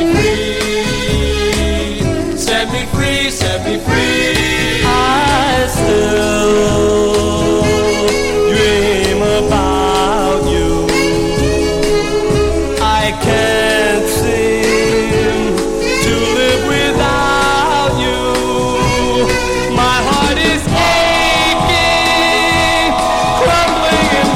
free, set me free, set me free. I still dream about you. I can't seem to live without you. My heart is aching, crumbling and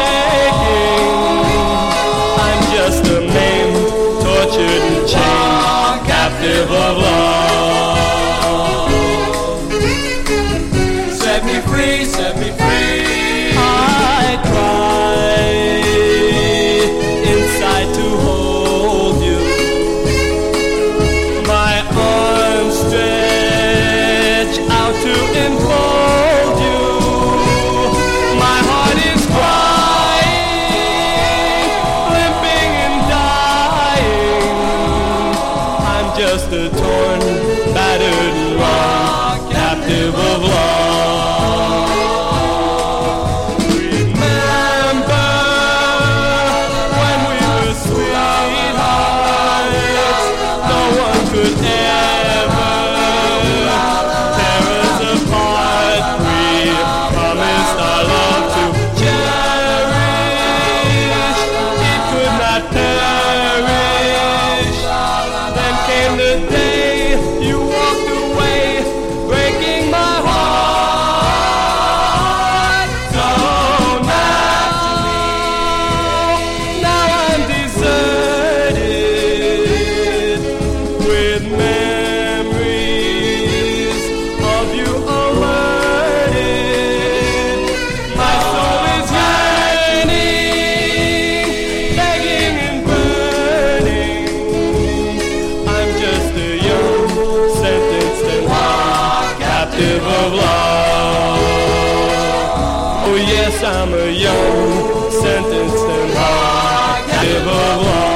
breaking. I'm just a man, tortured and chained, captive of love. Set me free, set me free. I cry inside to hold you. My arms stretch out to enfold you. My heart is crying, limping and dying. I'm just a torn, battered and wrong, captive of love. Remember when we were sweethearts? No one could ever tear us apart. We promised our love to cherish. It could not perish. Then came the day you walked away, breaking my heart. So now I'm deserted with memories of you alerted. My soul is yearning, begging and burning. I'm just a young, sentenced and captive of love. Oh yes, I'm a young, sentenced and captive of love.